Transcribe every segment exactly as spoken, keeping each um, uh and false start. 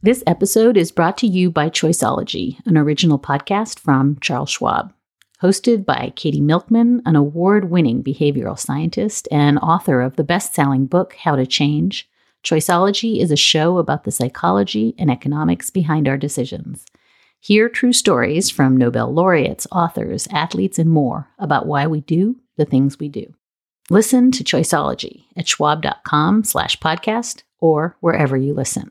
This episode is brought to you by Choiceology, an original podcast from Charles Schwab. Hosted by Katie Milkman, an award-winning behavioral scientist and author of the best-selling book, How to Change, Choiceology is a show about the psychology and economics behind our decisions. Hear true stories from Nobel laureates, authors, athletes, and more about why we do the things we do. Listen to Choiceology at schwab.com slash podcast or wherever you listen.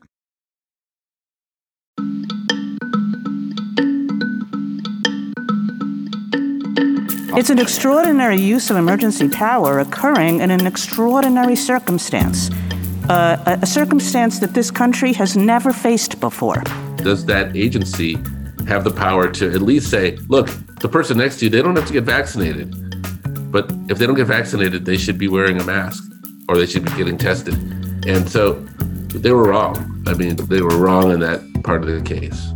It's an extraordinary use of emergency power occurring in an extraordinary circumstance, uh, a, a circumstance that this country has never faced before. Does that agency have the power to at least say, look, the person next to you, they don't have to get vaccinated, but if they don't get vaccinated, they should be wearing a mask or they should be getting tested. And so they were wrong. I mean, they were wrong in that part of the case.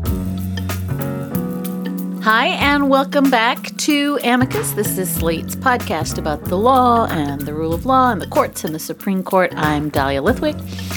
Hi, and welcome back to Amicus. This is Slate's podcast about the law and the rule of law and the courts and the Supreme Court. I'm Dahlia Lithwick.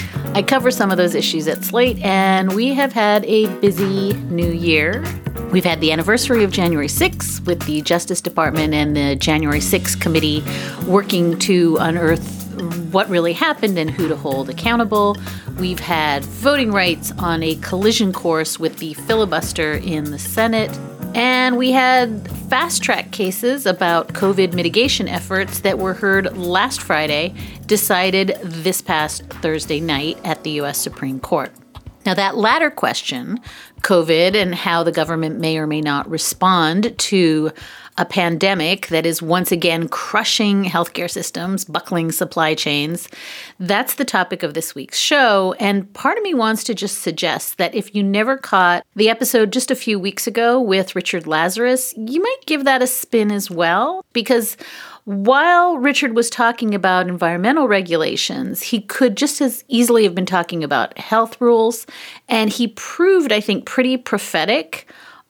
I cover some of those issues at Slate, and we have had a busy new year. We've had the anniversary of January sixth with the Justice Department and the January sixth committee working to unearth what really happened and who to hold accountable. We've had voting rights on a collision course with the filibuster in the Senate. And we had fast-track cases about COVID mitigation efforts that were heard last Friday, decided this past Thursday night at the U S Supreme Court. Now, that latter question, COVID and how the government may or may not respond to a pandemic that is once again crushing healthcare systems, buckling supply chains, that's the topic of this week's show. And part of me wants to just suggest that if you never caught the episode just a few weeks ago with Richard Lazarus, you might give that a spin as well, because while Richard was talking about environmental regulations, he could just as easily have been talking about health rules. And he proved, I think, pretty prophetic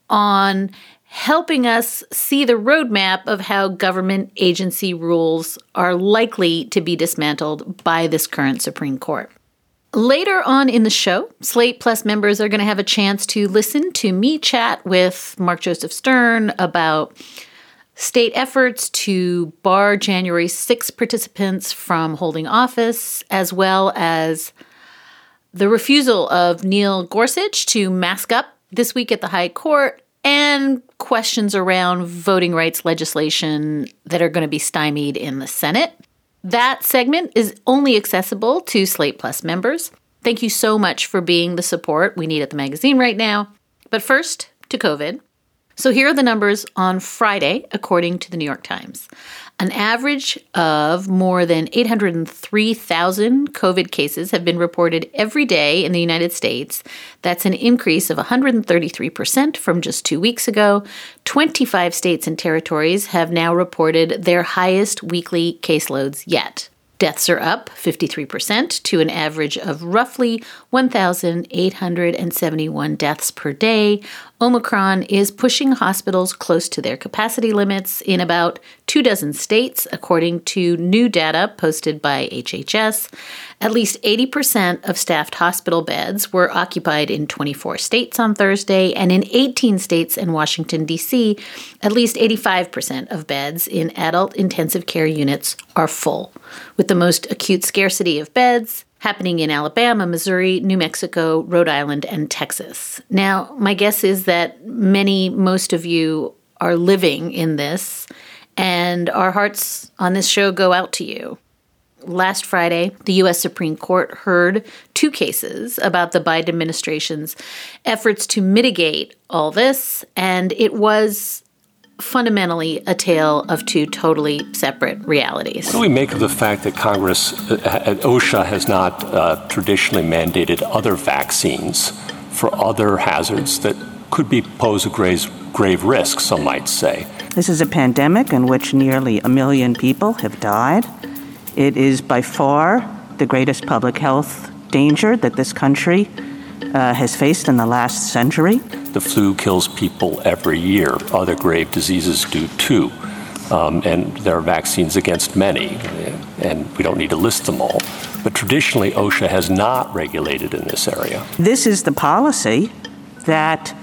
on helping us see the roadmap of how government agency rules are likely to be dismantled by this current Supreme Court. Later on in the show, Slate Plus members are going to have a chance to listen to me chat with Mark Joseph Stern about state efforts to bar January sixth participants from holding office, as well as the refusal of Neil Gorsuch to mask up this week at the High Court, and questions around voting rights legislation that are going to be stymied in the Senate. That segment is only accessible to Slate Plus members. Thank you so much for being the support we need at the magazine right now. But first, to COVID. So here are the numbers on Friday, according to the New York Times. An average of more than eight hundred three thousand COVID cases have been reported every day in the United States. That's an increase of one hundred thirty-three percent from just two weeks ago. twenty-five states and territories have now reported their highest weekly caseloads yet. Deaths are up fifty-three percent to an average of roughly one thousand eight hundred seventy-one deaths per day. Omicron is pushing hospitals close to their capacity limits in about two dozen states, according to new data posted by H H S. At least eighty percent of staffed hospital beds were occupied in twenty-four states on Thursday, and in eighteen states and Washington, D C, at least eighty-five percent of beds in adult intensive care units are full, with the most acute scarcity of beds happening in Alabama, Missouri, New Mexico, Rhode Island, and Texas. Now, my guess is that many, most of you are living in this, and our hearts on this show go out to you. Last Friday, the U S Supreme Court heard two cases about the Biden administration's efforts to mitigate all this, and it was fundamentally a tale of two totally separate realities. What do we make of the fact that Congress, uh, OSHA, has not uh, traditionally mandated other vaccines for other hazards that could be pose a grave, grave risk, some might say? This is a pandemic in which nearly a million people have died. It is by far the greatest public health danger that this country uh, has faced in the last century. The flu kills people every year. Other grave diseases do too. Um, and there are vaccines against many, and we don't need to list them all. But traditionally, OSHA has not regulated in this area. This is the policy that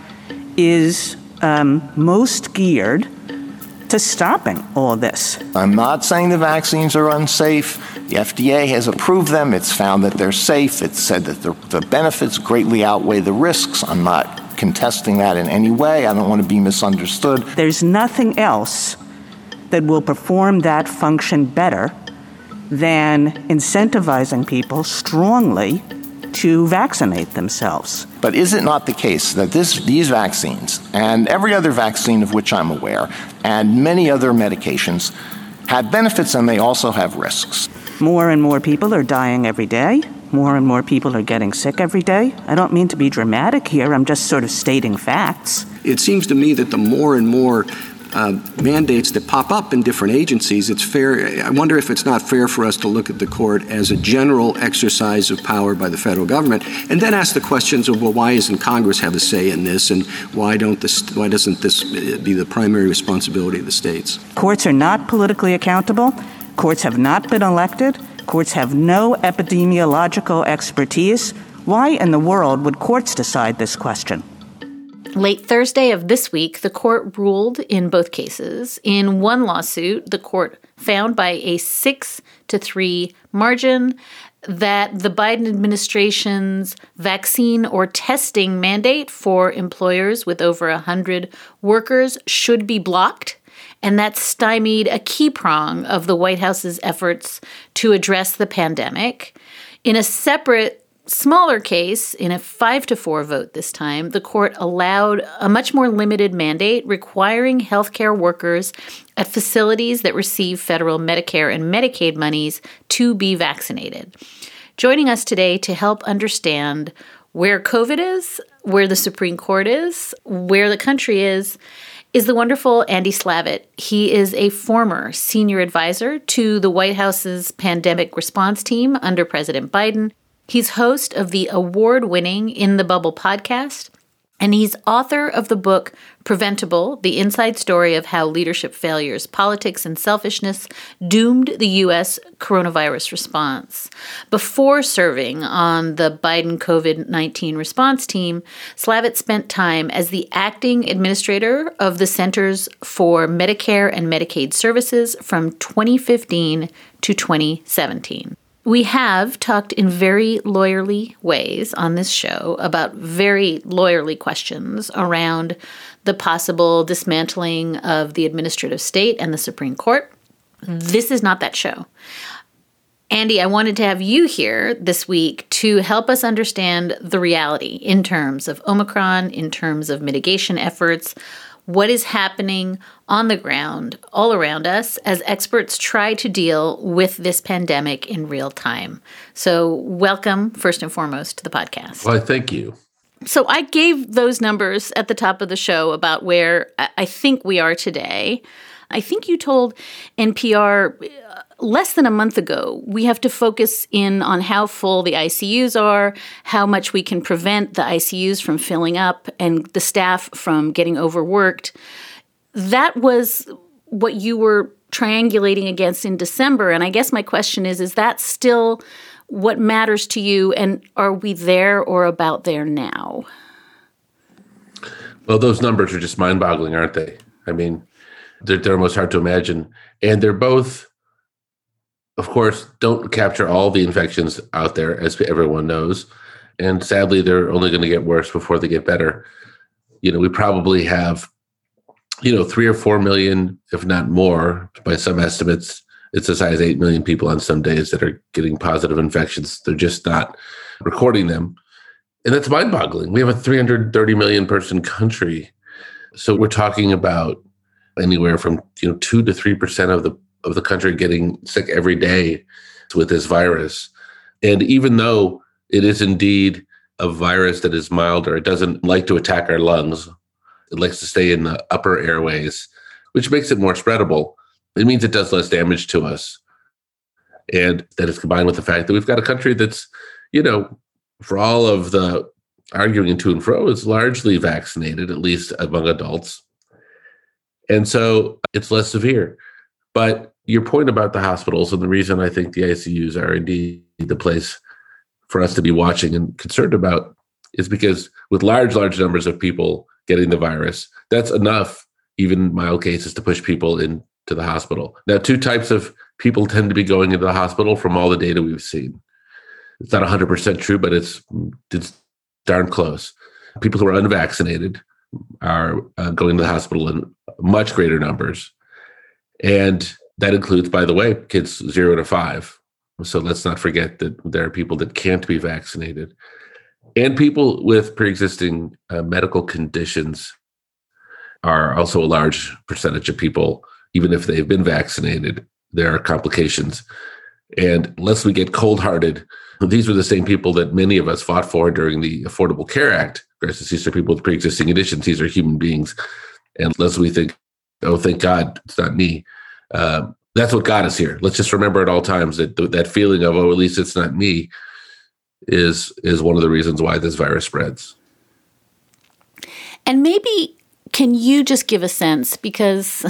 is um, most geared to stopping all this. I'm not saying the vaccines are unsafe. The F D A has approved them. It's found that they're safe. It's said that the, the benefits greatly outweigh the risks. I'm not contesting that in any way. I don't want to be misunderstood. There's nothing else that will perform that function better than incentivizing people strongly to vaccinate themselves. But is it not the case that this, these vaccines and every other vaccine of which I'm aware and many other medications have benefits and they also have risks? More and more people are dying every day. More and more people are getting sick every day. I don't mean to be dramatic here. I'm just sort of stating facts. It seems to me that the more and more Uh, mandates that pop up in different agencies, it's fair. I wonder if it's not fair for us to look at the court as a general exercise of power by the federal government, and then ask the questions of, well, why doesn't Congress have a say in this, and why don't this? Why doesn't this be the primary responsibility of the states? Courts are not politically accountable. Courts have not been elected. Courts have no epidemiological expertise. Why in the world would courts decide this question? Late Thursday of this week, the court ruled in both cases. In one lawsuit, the court found by a six to three margin that the Biden administration's vaccine or testing mandate for employers with over one hundred workers should be blocked, and that stymied a key prong of the White House's efforts to address the pandemic. In a separate smaller case, in a five to four vote this time, the court allowed a much more limited mandate requiring healthcare workers at facilities that receive federal Medicare and Medicaid monies to be vaccinated. Joining us today to help understand where COVID is, where the Supreme Court is, where the country is, is the wonderful Andy Slavitt. He is a former senior advisor to the White House's pandemic response team under President Biden. He's host of the award-winning In the Bubble podcast, and he's author of the book Preventable, the inside story of how leadership failures, politics, and selfishness doomed the U S coronavirus response. Before serving on the Biden COVID nineteen response team, Slavitt spent time as the acting administrator of the Centers for Medicare and Medicaid Services from twenty fifteen to twenty seventeen. We have talked in very lawyerly ways on this show about very lawyerly questions around the possible dismantling of the administrative state and the Supreme Court. This is not that show. Andy, I wanted to have you here this week to help us understand the reality in terms of Omicron, in terms of mitigation efforts, what is happening on the ground all around us as experts try to deal with this pandemic in real time. So welcome, first and foremost, to the podcast. Well, thank you. So I gave those numbers at the top of the show about where I think we are today. I think you told N P R less than a month ago, we have to focus in on how full the I C Us are, how much we can prevent the I C Us from filling up and the staff from getting overworked. That was what you were triangulating against in December. And I guess my question is, is that still what matters to you? And are we there or about there now? Well, those numbers are just mind-boggling, aren't they? I mean, they're, they're almost hard to imagine. And they're both, of course, don't capture all the infections out there, as everyone knows. And sadly, they're only going to get worse before they get better. You know, we probably have, you know, three or four million, if not more, by some estimates. It's as high as eight million people on some days that are getting positive infections. They're just not recording them. And that's mind-boggling. We have a three hundred thirty million person country. So we're talking about anywhere from, you know, two to three percent of the of the country getting sick every day with this virus. And even though it is indeed a virus that is milder, it doesn't like to attack our lungs. It likes to stay in the upper airways, which makes it more spreadable. It means it does less damage to us. And that is combined with the fact that we've got a country that's, you know, for all of the arguing to and fro, is largely vaccinated, at least among adults. And so it's less severe. But your point about the hospitals, and the reason I think the I C Us are indeed the place for us to be watching and concerned about, is because with large, large numbers of people getting the virus, that's enough, even mild cases, to push people into the hospital. Now, two types of people tend to be going into the hospital from all the data we've seen. It's not one hundred percent true, but it's, it's darn close. People who are unvaccinated are uh, going to the hospital in much greater numbers. And that includes, by the way, kids zero to five. So let's not forget that there are people that can't be vaccinated. And people with pre-existing uh, medical conditions are also a large percentage of people. Even if they've been vaccinated, there are complications. And lest we get cold-hearted, these were the same people that many of us fought for during the Affordable Care Act. These are people with pre-existing conditions. These are human beings. And lest we think, oh, thank God, it's not me. Uh, that's what got us here. Let's just remember at all times that that feeling of, oh, at least it's not me, is is one of the reasons why this virus spreads. And maybe, can you just give a sense, because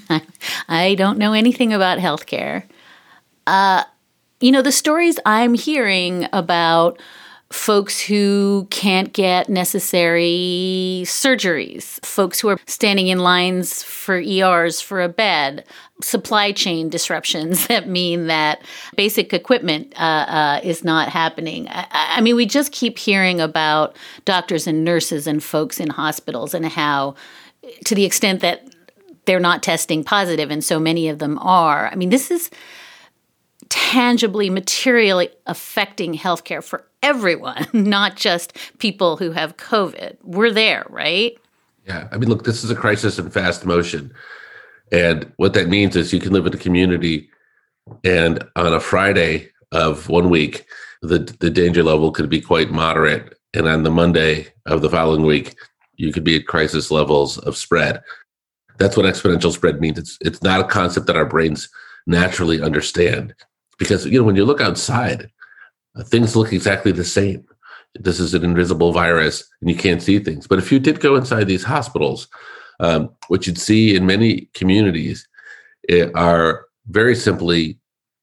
I don't know anything about healthcare. Uh, you know, the stories I'm hearing about folks who can't get necessary surgeries, folks who are standing in lines for E Rs for a bed, supply chain disruptions that mean that basic equipment uh, uh, is not happening. I, I mean, we just keep hearing about doctors and nurses and folks in hospitals and how, to the extent that they're not testing positive, and so many of them are. I mean, this is tangibly, materially affecting healthcare for everyone, not just people who have COVID. We're there, right? Yeah. I mean, look, this is a crisis in fast motion. And what that means is you can live in a community, and on a Friday of one week, the, the danger level could be quite moderate. And on the Monday of the following week, you could be at crisis levels of spread. That's what exponential spread means. It's it's not a concept that our brains naturally understand. Because, you know, when you look outside, things look exactly the same. This is an invisible virus and you can't see things. But if you did go inside these hospitals, um, what you'd see in many communities are very simply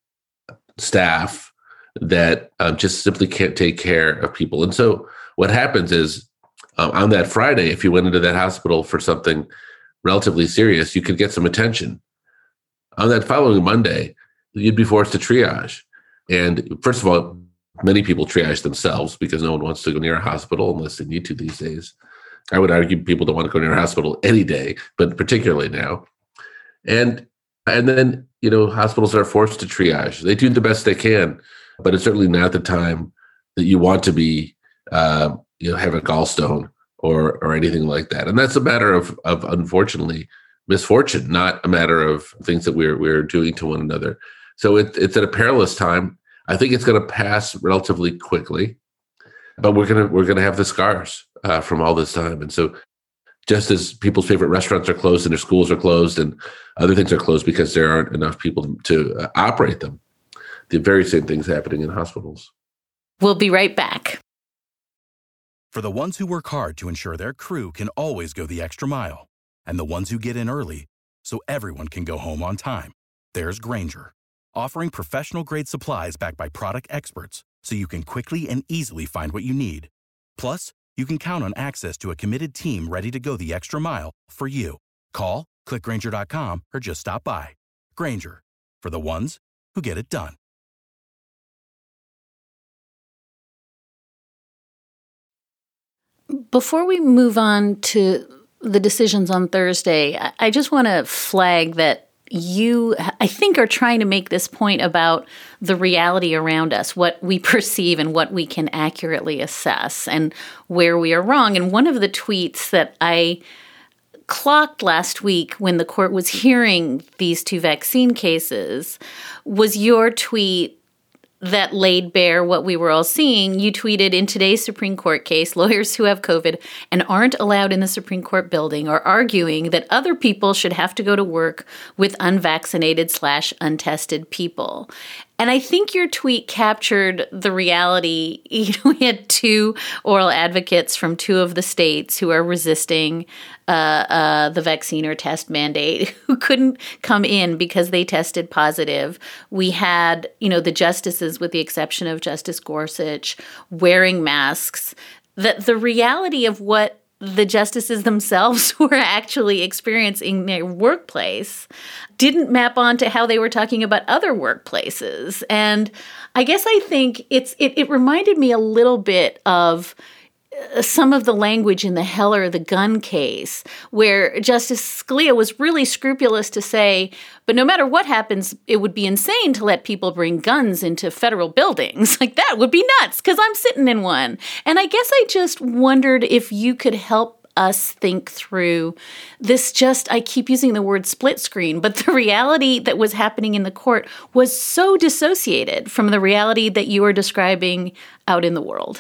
staff that um, just simply can't take care of people. And so what happens is um, on that Friday, if you went into that hospital for something relatively serious, you could get some attention. On that following Monday, you'd be forced to triage. And first of all, many people triage themselves because no one wants to go near a hospital unless they need to these days. I would argue people don't want to go near a hospital any day, but particularly now. And and then, you know, hospitals are forced to triage. They do the best they can, but it's certainly not the time that you want to be, uh, you know, have a gallstone or or anything like that. And that's a matter of of unfortunately misfortune, not a matter of things that we're we're doing to one another. So it, it's at a perilous time. I think it's going to pass relatively quickly, but we're gonna we're gonna have the scars uh, from all this time. And so, just as people's favorite restaurants are closed and their schools are closed and other things are closed because there aren't enough people to uh, operate them, the very same thing's happening in hospitals. We'll be right back. For the ones who work hard to ensure their crew can always go the extra mile, and the ones who get in early so everyone can go home on time, there's Grainger, offering professional-grade supplies backed by product experts so you can quickly and easily find what you need. Plus, you can count on access to a committed team ready to go the extra mile for you. Call, click Grainger dot com, or just stop by. Grainger, for the ones who get it done. Before we move on to the decisions on Thursday, I just want to flag that you, I think, are trying to make this point about the reality around us, what we perceive and what we can accurately assess and where we are wrong. And one of the tweets that I clocked last week when the court was hearing these two vaccine cases was your tweet that laid bare what we were all seeing. You tweeted, in today's Supreme Court case, lawyers who have COVID and aren't allowed in the Supreme Court building are arguing that other people should have to go to work with unvaccinated slash untested people. And I think your tweet captured the reality. You know, we had two oral advocates from two of the states who are resisting uh, uh, the vaccine or test mandate who couldn't come in because they tested positive. We had, you know, the justices, with the exception of Justice Gorsuch, wearing masks. That the reality of what the justices themselves were actually experiencing in their workplace didn't map onto how they were talking about other workplaces. And I guess I think it's it, it reminded me a little bit of some of the language in the Heller, the gun case, where Justice Scalia was really scrupulous to say, but no matter what happens, it would be insane to let people bring guns into federal buildings. Like, that would be nuts, because I'm sitting in one. And I guess I just wondered if you could help us think through this just, I keep using the word split screen, but the reality that was happening in the court was so dissociated from the reality that you are describing out in the world.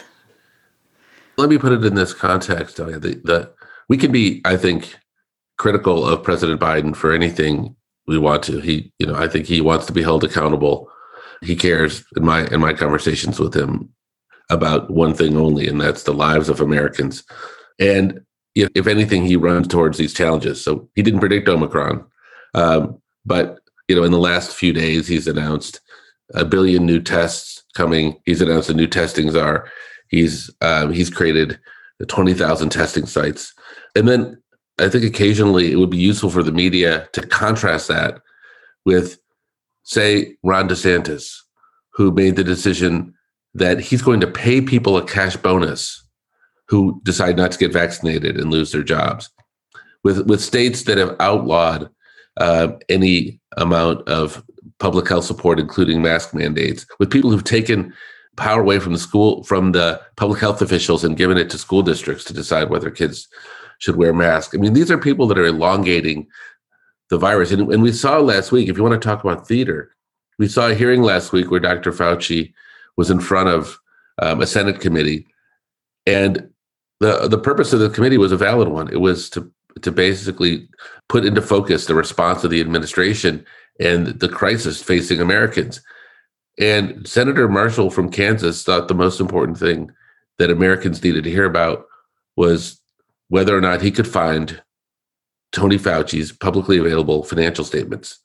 Let me put it in this context. The, the, we can be, I think, critical of President Biden for anything we want to. He, you know, I think he wants to be held accountable. He cares in my in my conversations with him about one thing only, and that's the lives of Americans. And if, if anything, he runs towards these challenges. So he didn't predict Omicron, um, but you know, in the last few days, he's announced a billion new tests coming. He's announced a new testing czar. He's um, he's created twenty thousand testing sites. And then I think occasionally it would be useful for the media to contrast that with, say, Ron DeSantis, who made the decision that he's going to pay people a cash bonus who decide not to get vaccinated and lose their jobs. With, with states that have outlawed uh, any amount of public health support, including mask mandates, with people who've taken power away from the school, from the public health officials and given it to school districts to decide whether kids should wear masks. I mean, these are people that are elongating the virus. And, and we saw last week, if you want to talk about theater, we saw a hearing last week where Doctor Fauci was in front of um, a Senate committee. And the the purpose of the committee was a valid one. It was to to basically put into focus the response of the administration and the crisis facing Americans. And Senator Marshall from Kansas thought the most important thing that Americans needed to hear about was whether or not he could find Tony Fauci's publicly available financial statements.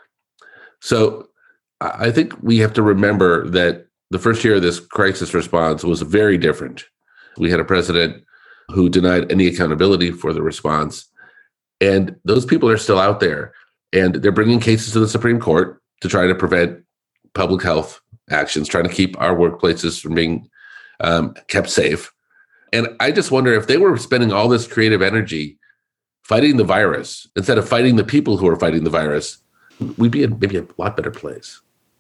So I think we have to remember that the first year of this crisis response was very different. We had a president who denied any accountability for the response. And those people are still out there. And they're bringing cases to the Supreme Court to try to prevent public health actions, trying to keep our workplaces from being um, kept safe. And I just wonder if they were spending all this creative energy fighting the virus instead of fighting the people who are fighting the virus, we'd be in maybe a lot better place.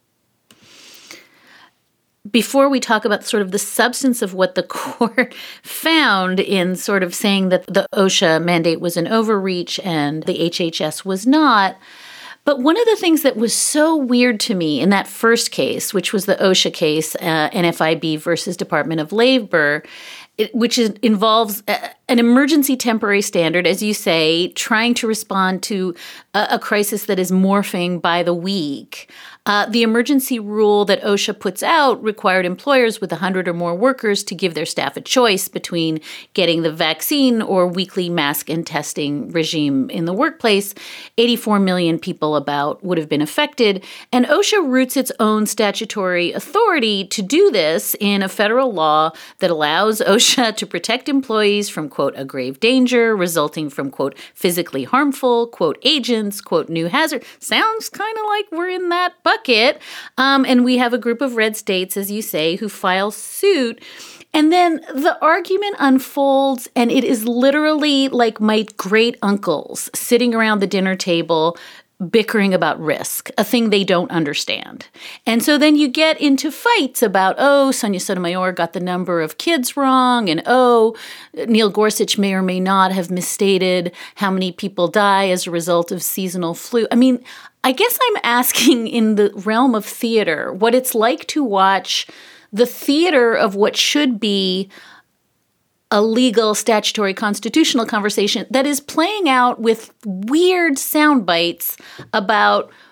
Before we talk about sort of the substance of what the court found in sort of saying that the OSHA mandate was an overreach and the H H S was not, but one of the things that was so weird to me in that first case, which was the OSHA case, uh, N F I B versus Department of Labor, it, which is, involves a, an emergency temporary standard, as you say, trying to respond to a, a crisis that is morphing by the week. Uh, the emergency rule that OSHA puts out required employers with one hundred or more workers to give their staff a choice between getting the vaccine or weekly mask and testing regime in the workplace. eighty-four million people about would have been affected. And OSHA roots its own statutory authority to do this in a federal law that allows OSHA to protect employees from, quote, a grave danger resulting from, quote, physically harmful, quote, agents, quote, new hazard. Sounds kind of like we're in that bucket. Bucket. Um, and we have a group of red states, as you say, who file suit. And then the argument unfolds, and it is literally like my great uncles sitting around the dinner table bickering about risk, a thing they don't understand. And so then you get into fights about, oh, Sonia Sotomayor got the number of kids wrong, and oh, Neil Gorsuch may or may not have misstated how many people die as a result of seasonal flu. I mean, I guess I'm asking in the realm of theater what it's like to watch the theater of what should be a legal, statutory, constitutional conversation that is playing out with weird sound bites about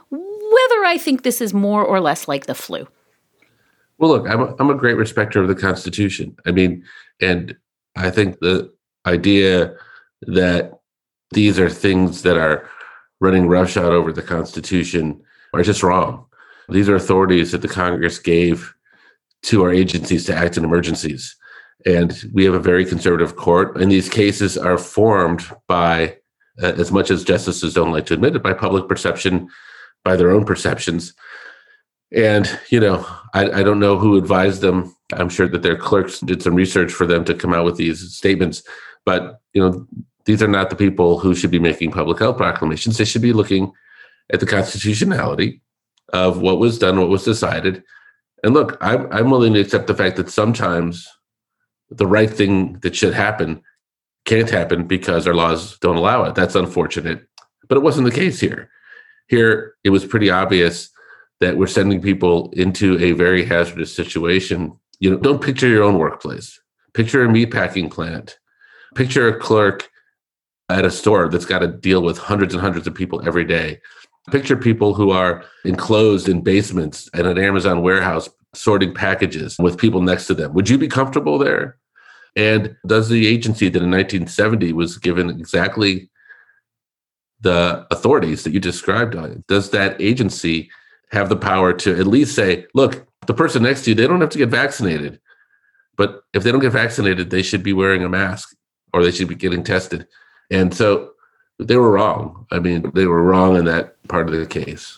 whether I think this is more or less like the flu. Well, look, I'm a, I'm a great respecter of the Constitution. I mean, and I think the idea that these are things that are running roughshod over the Constitution are just wrong. These are authorities that the Congress gave to our agencies to act in emergencies. And we have a very conservative court, and these cases are formed by, uh, as much as justices don't like to admit it, by public perception, by their own perceptions. And, you know, I, I don't know who advised them. I'm sure that their clerks did some research for them to come out with these statements. But, you know, these are not the people who should be making public health proclamations. They should be looking at the constitutionality of what was done, what was decided. And look, I'm, I'm willing to accept the fact that sometimes the right thing that should happen can't happen because our laws don't allow it. That's unfortunate. But it wasn't the case here. Here, it was pretty obvious that we're sending people into a very hazardous situation. You know, don't picture your own workplace. Picture a meatpacking plant. Picture a clerk at a store that's got to deal with hundreds and hundreds of people every day. Picture people who are enclosed in basements at an Amazon warehouse sorting packages with people next to them. Would you be comfortable there? And does the agency that in nineteen seventy was given exactly the authorities that you described, does that agency have the power to at least say, look, the person next to you, they don't have to get vaccinated. But if they don't get vaccinated, they should be wearing a mask or they should be getting tested. And so they were wrong. I mean, they were wrong in that part of the case.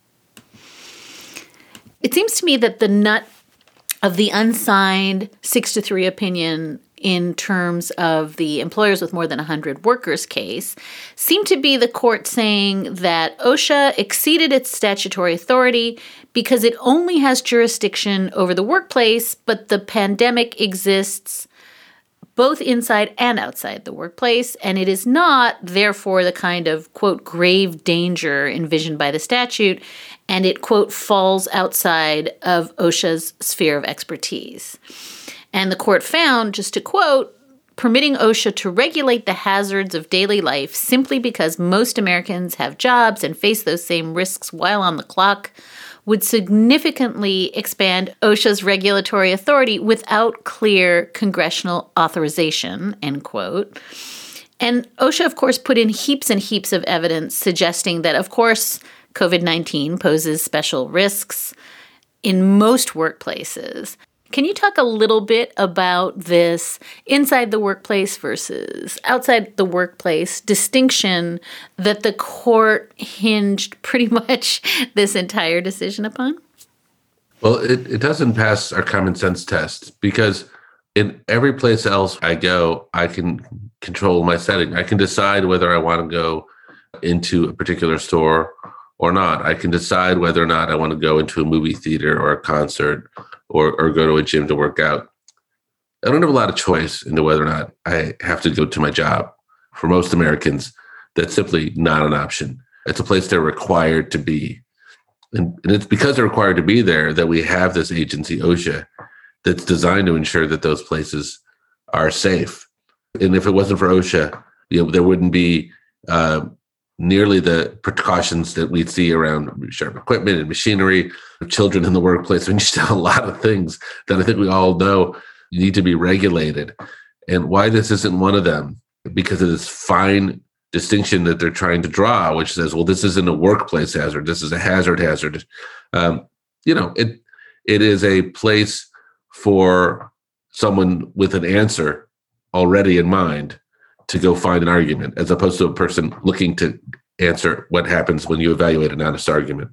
It seems to me that the nut of the unsigned six to three opinion in terms of the employers with more than one hundred workers case seemed to be the court saying that OSHA exceeded its statutory authority because it only has jurisdiction over the workplace, but the pandemic exists both inside and outside the workplace, and it is not, therefore, the kind of, quote, grave danger envisioned by the statute, and it, quote, falls outside of OSHA's sphere of expertise. And the court found, just to quote, permitting OSHA to regulate the hazards of daily life simply because most Americans have jobs and face those same risks while on the clock would significantly expand OSHA's regulatory authority without clear congressional authorization, end quote. And OSHA, of course, put in heaps and heaps of evidence suggesting that, of course, COVID nineteen poses special risks in most workplaces. Can you talk a little bit about this inside the workplace versus outside the workplace distinction that the court hinged pretty much this entire decision upon? Well, it, it doesn't pass our common sense test because in every place else I go, I can control my setting. I can decide whether I want to go into a particular store or not. I can decide whether or not I want to go into a movie theater or a concert or, or go to a gym to work out. I don't have a lot of choice into whether or not I have to go to my job. For most Americans, that's simply not an option. It's a place they're required to be. And, and it's because they're required to be there that we have this agency, OSHA, that's designed to ensure that those places are safe. And if it wasn't for OSHA, you know, there wouldn't be uh, nearly the precautions that we'd see around sharp equipment and machinery, children in the workplace. I mean, you just have a lot of things that I think we all know need to be regulated. And why this isn't one of them, because of this fine distinction that they're trying to draw, which says, well, this isn't a workplace hazard. This is a hazard hazard. Um, you know, it it is a place for someone with an answer already in mind to go find an argument, as opposed to a person looking to answer what happens when you evaluate an honest argument.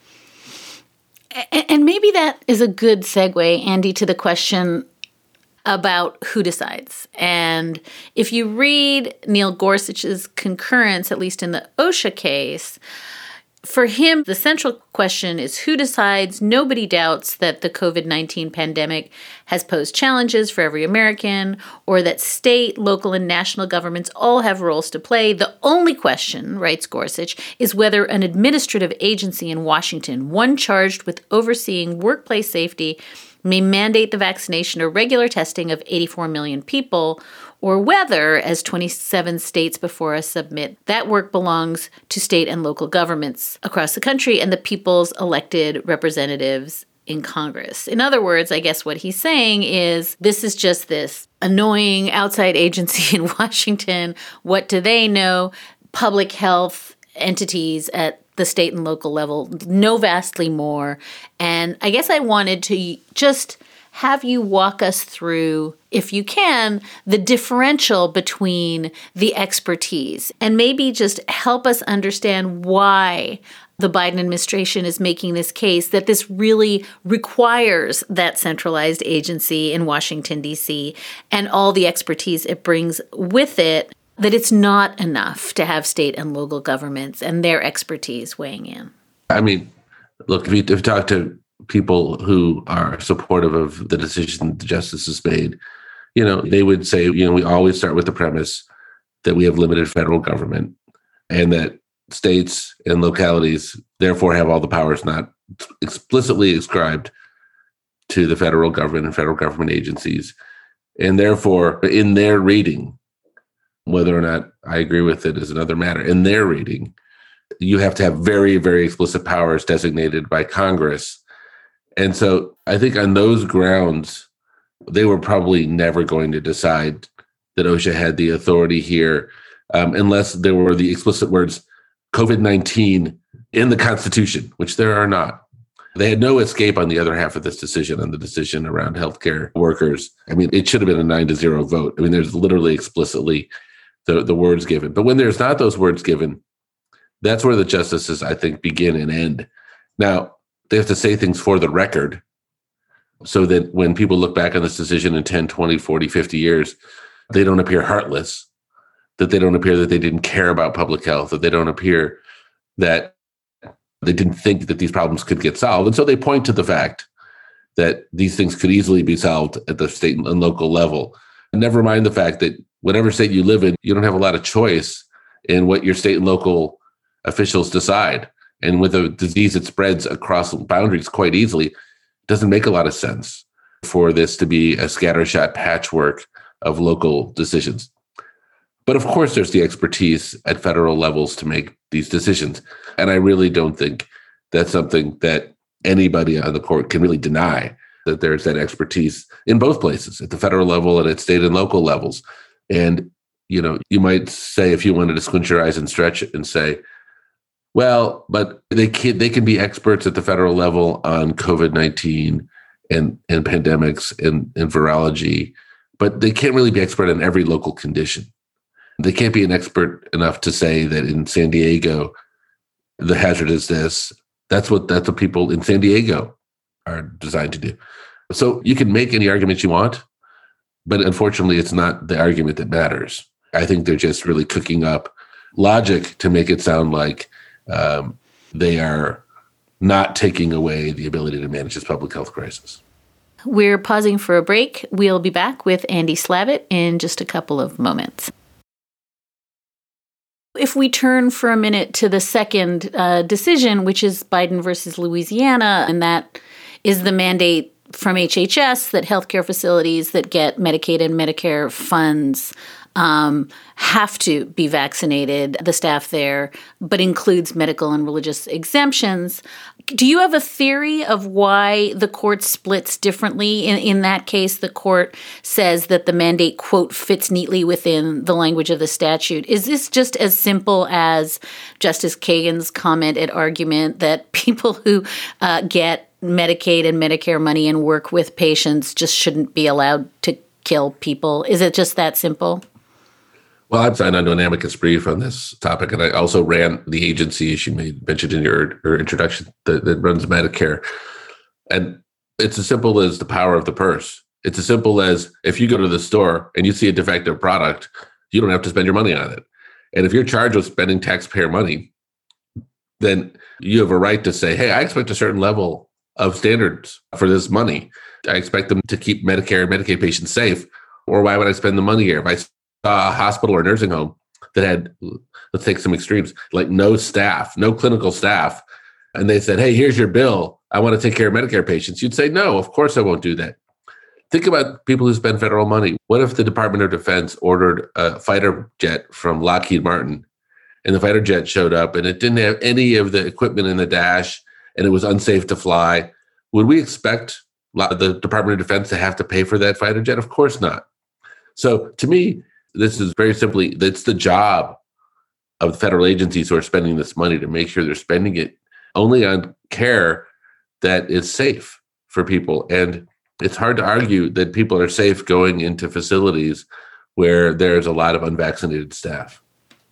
And maybe that is a good segue, Andy, to the question about who decides. And if you read Neil Gorsuch's concurrence, at least in the OSHA case, for him, the central question is who decides. Nobody doubts that the COVID nineteen pandemic has posed challenges for every American, or that state, local, and national governments all have roles to play. The only question, writes Gorsuch, is whether an administrative agency in Washington, one charged with overseeing workplace safety, may mandate the vaccination or regular testing of eighty-four million people, or whether, as twenty-seven states before us submit, that work belongs to state and local governments across the country and the people's elected representatives in Congress. In other words, I guess what he's saying is this is just this annoying outside agency in Washington. What do they know? Public health entities at the state and local level know vastly more. And I guess I wanted to just have you walk us through, if you can, the differential between the expertise and maybe just help us understand why the Biden administration is making this case that this really requires that centralized agency in Washington, D C, and all the expertise it brings with it, that it's not enough to have state and local governments and their expertise weighing in. I mean, look, if you, if you talk to people who are supportive of the decision the justice has made, you know, they would say, you know, we always start with the premise that we have limited federal government and that states and localities therefore have all the powers not explicitly ascribed to the federal government and federal government agencies. And therefore, in their reading, whether or not I agree with it is another matter, in their reading, you have to have very, very explicit powers designated by Congress. And so I think on those grounds, they were probably never going to decide that OSHA had the authority here, um, unless there were the explicit words COVID nineteen in the Constitution, which there are not. They had no escape on the other half of this decision, on the decision around healthcare workers. I mean, it should have been a nine to zero vote. I mean, there's literally explicitly the, the words given. But when there's not those words given, that's where the justices, I think, begin and end. Now, they have to say things for the record so that when people look back on this decision in ten, twenty, forty, fifty years, they don't appear heartless, that they don't appear that they didn't care about public health, that they don't appear that they didn't think that these problems could get solved. And so they point to the fact that these things could easily be solved at the state and local level. And never mind the fact that whatever state you live in, you don't have a lot of choice in what your state and local officials decide. And with a disease that spreads across boundaries quite easily, it doesn't make a lot of sense for this to be a scattershot patchwork of local decisions. But of course, there's the expertise at federal levels to make these decisions. And I really don't think that's something that anybody on the court can really deny, that there's that expertise in both places, at the federal level and at state and local levels. And, you know, you might say, if you wanted to squint your eyes and stretch it and say, well, but they can, they can be experts at the federal level on COVID nineteen and, and pandemics and, and virology, but they can't really be expert on every local condition. They can't be an expert enough to say that in San Diego, the hazard is this. That's what that's what people in San Diego are designed to do. So you can make any argument you want, but unfortunately, it's not the argument that matters. I think they're just really cooking up logic to make it sound like um, they are not taking away the ability to manage this public health crisis. We're pausing for a break. We'll be back with Andy Slavitt in just a couple of moments. If we turn for a minute to the second uh, decision, which is Biden versus Louisiana, and that is the mandate from H H S that healthcare facilities that get Medicaid and Medicare funds um, have to be vaccinated, the staff there, but includes medical and religious exemptions. Do you have a theory of why the court splits differently? In, in that case, the court says that the mandate, quote, fits neatly within the language of the statute. Is this just as simple as Justice Kagan's comment at argument that people who uh, get Medicaid and Medicare money and work with patients just shouldn't be allowed to kill people? Is it just that simple? Well, I've signed on to an amicus brief on this topic, and I also ran the agency, as you made, mentioned in your, your introduction, that, that runs Medicare. And it's as simple as the power of the purse. It's as simple as if you go to the store and you see a defective product, you don't have to spend your money on it. And if you're charged with spending taxpayer money, then you have a right to say, hey, I expect a certain level of standards for this money. I expect them to keep Medicare and Medicaid patients safe, or why would I spend the money here? If I a hospital or nursing home that had, let's take some extremes, like no staff, no clinical staff, and they said, hey, here's your bill, I want to take care of Medicare patients. You'd say, no, of course I won't do that. Think about people who spend federal money. What if the Department of Defense ordered a fighter jet from Lockheed Martin, and the fighter jet showed up and it didn't have any of the equipment in the dash and it was unsafe to fly? Would we expect the Department of Defense to have to pay for that fighter jet? Of course not. So to me, this is very simply, it's the job of the federal agencies who are spending this money to make sure they're spending it only on care that is safe for people. And it's hard to argue that people are safe going into facilities where there's a lot of unvaccinated staff.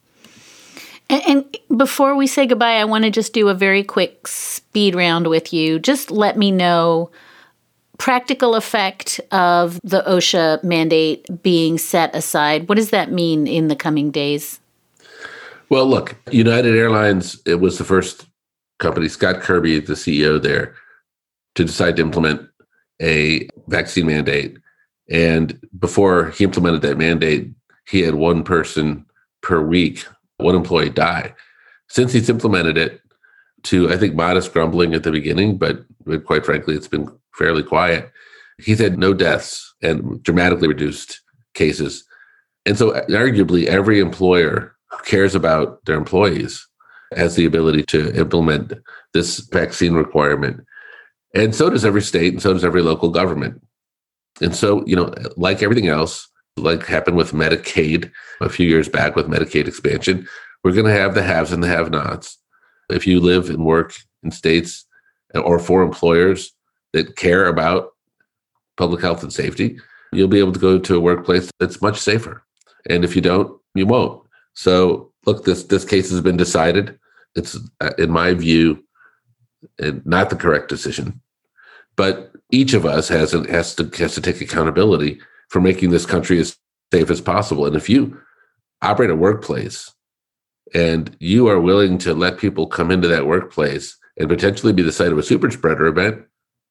And, and before we say goodbye, I want to just do a very quick speed round with you. Just let me know practical effect of the OSHA mandate being set aside. What does that mean in the coming days? Well, look, United Airlines, it was the first company, Scott Kirby, the C E O there, to decide to implement a vaccine mandate. And before he implemented that mandate, he had one person per week, one employee die. Since he's implemented it, to, I think, modest grumbling at the beginning, but quite frankly, it's been fairly quiet, he's had no deaths and dramatically reduced cases. And so arguably every employer who cares about their employees has the ability to implement this vaccine requirement. And so does every state, and so does every local government. And so, you know, like everything else, like happened with Medicaid a few years back with Medicaid expansion, we're going to have the haves and the have-nots. If you live and work in states or for employers that care about public health and safety, you'll be able to go to a workplace that's much safer. And if you don't, you won't. So look, this this case has been decided. It's, in my view, not the correct decision. But each of us has has to has to take accountability for making this country as safe as possible. And if you operate a workplace and you are willing to let people come into that workplace and potentially be the site of a super spreader event,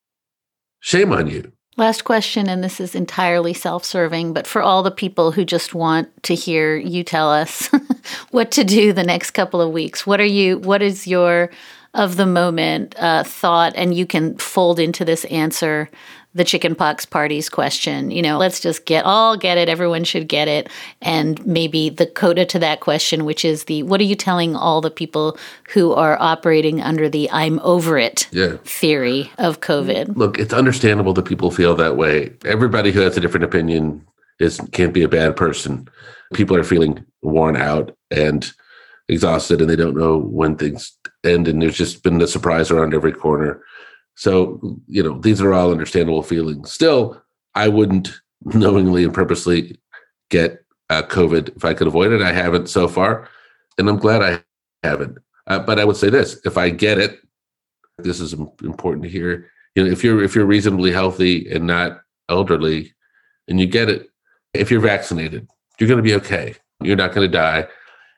shame on you. Last question, and this is entirely self-serving, but for all the people who just want to hear you tell us what to do the next couple of weeks, what are you? What is your of the moment uh, thought? And you can fold into this answer the chickenpox parties question. You know, let's just get all get it. Everyone should get it. And maybe the coda to that question, which is the, what are you telling all the people who are operating under the I'm over it yeah. theory of COVID? Look, it's understandable that people feel that way. Everybody who has a different opinion is can't be a bad person. People are feeling worn out and exhausted, and they don't know when things end. And there's just been a surprise around every corner. So, you know, these are all understandable feelings. Still, I wouldn't knowingly and purposely get uh, COVID if I could avoid it. I haven't so far, and I'm glad I haven't. Uh, but I would say this: if I get it, this is important to hear. You know, if you're if you're reasonably healthy and not elderly, and you get it, if you're vaccinated, you're going to be okay. You're not going to die,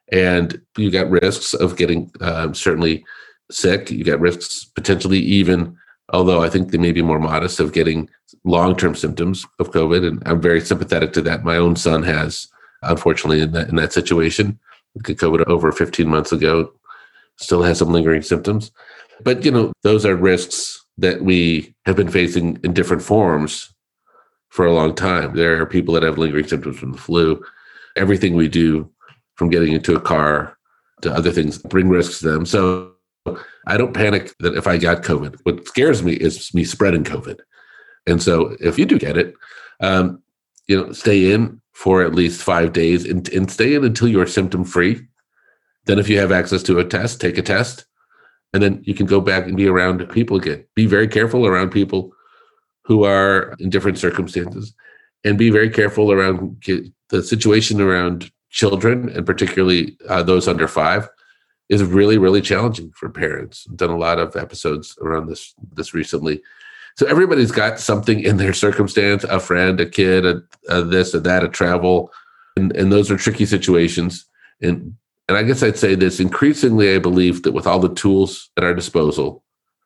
and you got risks of getting uh, certainly sick. You got risks potentially even, although I think they may be more modest, of getting long-term symptoms of COVID. And I'm very sympathetic to that. My own son has, unfortunately, in that, in that situation, COVID over fifteen months ago, still has some lingering symptoms. But, you know, those are risks that we have been facing in different forms for a long time. There are people that have lingering symptoms from the flu. Everything we do, from getting into a car to other things, bring risks to them. So I don't panic that if I got COVID. What scares me is me spreading COVID. And so if you do get it, um, you know, stay in for at least five days and, and stay in until you're symptom free. Then if you have access to a test, take a test, and then you can go back and be around people again. Be very careful around people who are in different circumstances, and be very careful around the situation around children, and particularly uh, those under five, is really, really challenging for parents. I've done a lot of episodes around this this recently. So everybody's got something in their circumstance, a friend, a kid, a, a this, a that, a travel. And, and those are tricky situations. And, and I guess I'd say this, increasingly, I believe that with all the tools at our disposal,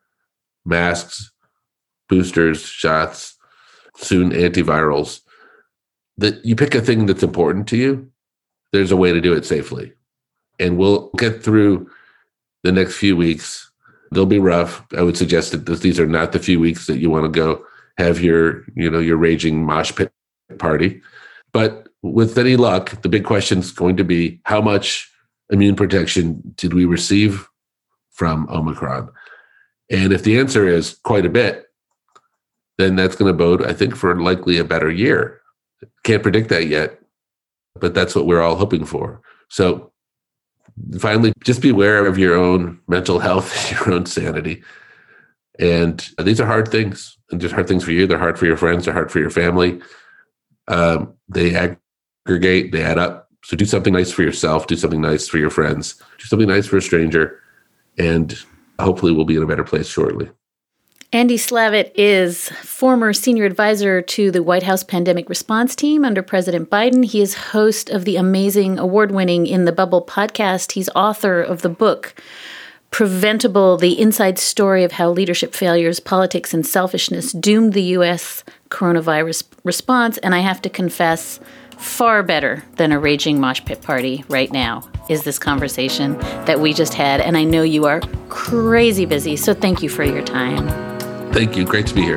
masks, boosters, shots, soon antivirals, that you pick a thing that's important to you, there's a way to do it safely. And we'll get through the next few weeks They'll be rough. I would suggest that this, these are not the few weeks that you want to go have your, you know, your raging mosh pit party. But with any luck, the big question is going to be, how much immune protection did we receive from Omicron? And if the answer is quite a bit, then that's going to bode, I think, for likely a better year. Can't predict that yet, but that's what we're all hoping for. So finally, just be aware of your own mental health, your own sanity. And these are hard things. And just hard things for you. They're hard for your friends. They're hard for your family. Um, they aggregate, they add up. So do something nice for yourself. Do something nice for your friends. Do something nice for a stranger. And hopefully we'll be in a better place shortly. Andy Slavitt is former senior advisor to the White House pandemic response team under President Biden. He is host of the amazing award-winning In the Bubble podcast. He's author of the book, Preventable, the inside story of how leadership failures, politics, and selfishness doomed the U S coronavirus response. And I have to confess, far better than a raging mosh pit party right now is this conversation that we just had. And I know you are crazy busy, so thank you for your time. Thank you. Great to be here.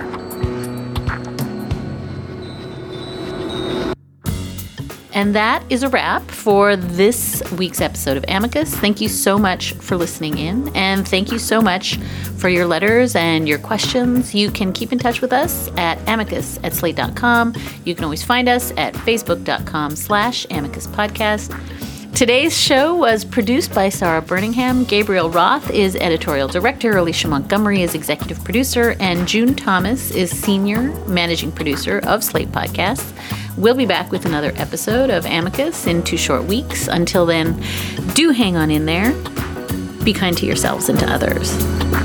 And that is a wrap for this week's episode of Amicus. Thank you so much for listening in, and thank you so much for your letters and your questions. You can keep in touch with us at amicus at slate dot com. You can always find us at facebook.com slash amicus podcast. Today's show was produced by Sarah Birmingham. Gabriel Roth is editorial director. Alicia Montgomery is executive producer. And June Thomas is senior managing producer of Slate Podcasts. We'll be back with another episode of Amicus in two short weeks. Until then, do hang on in there. Be kind to yourselves and to others.